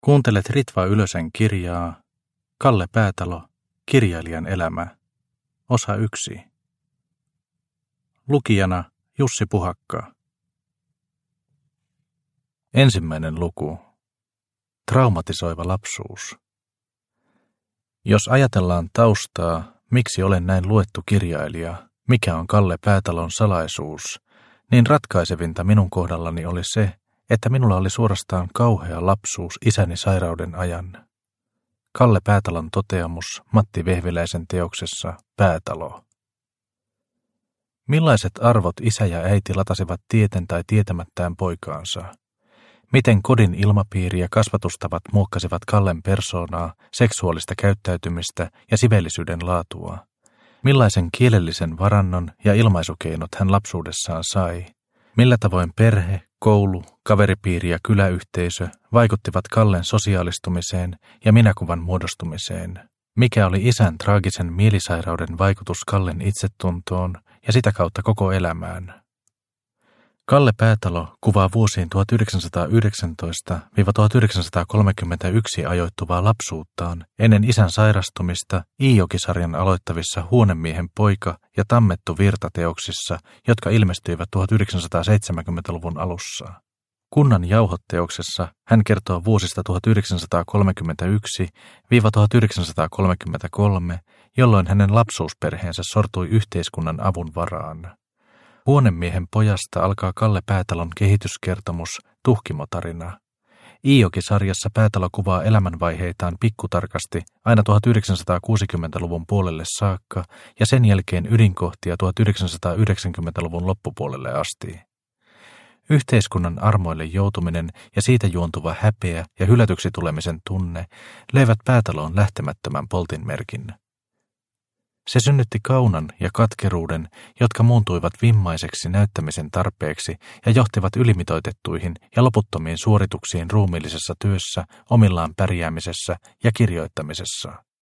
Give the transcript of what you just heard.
Kuuntelet Ritva Ylösen kirjaa Kalle Päätalo, kirjailijan elämä, osa 1. Lukijana Jussi Puhakka. Ensimmäinen luku. Traumatisoiva lapsuus. Jos ajatellaan taustaa, miksi olen näin luettu kirjailija, mikä on Kalle Päätalon salaisuus, niin ratkaisevinta minun kohdallani oli se, että minulla oli suorastaan kauhea lapsuus isäni sairauden ajan. Kalle Päätalon toteamus Matti Vehviläisen teoksessa Päätalo. Millaiset arvot isä ja äiti latasivat tieten tai tietämättään poikaansa? Miten kodin ilmapiiri ja kasvatustavat muokkasivat Kallen persoonaa, seksuaalista käyttäytymistä ja siveellisyyden laatua? Millaisen kielellisen varannon ja ilmaisukeinot hän lapsuudessaan sai? Millä tavoin perhe, koulu, kaveripiiri ja kyläyhteisö vaikuttivat Kallen sosiaalistumiseen ja minäkuvan muodostumiseen? Mikä oli isän traagisen mielisairauden vaikutus Kallen itsetuntoon ja sitä kautta koko elämään? Kalle Päätalo kuvaa vuosiin 1919–1931 ajoittuvaa lapsuuttaan ennen isän sairastumista Iijoki-sarjan aloittavissa Huonemiehen poika ja Tammettu virta-teoksissa, jotka ilmestyivät 1970-luvun alussa. Kunnan jauhot-teoksessa hän kertoo vuosista 1931–1933, jolloin hänen lapsuusperheensä sortui yhteiskunnan avun varaan. Huonemiehen pojasta alkaa Kalle Päätalon kehityskertomus Tuhkimotarina. Iijoki-sarjassa Päätalo kuvaa elämänvaiheitaan pikkutarkasti aina 1960-luvun puolelle saakka ja sen jälkeen ydinkohtia 1990-luvun loppupuolelle asti. Yhteiskunnan armoille joutuminen ja siitä juontuva häpeä ja hylätyksi tulemisen tunne löivät Päätaloon lähtemättömän poltinmerkin. Se synnytti kaunan ja katkeruuden, jotka muuntuivat vimmaiseksi näyttämisen tarpeeksi ja johtivat ylimitoitettuihin ja loputtomiin suorituksiin ruumiillisessa työssä, omillaan pärjäämisessä ja kirjoittamisessa.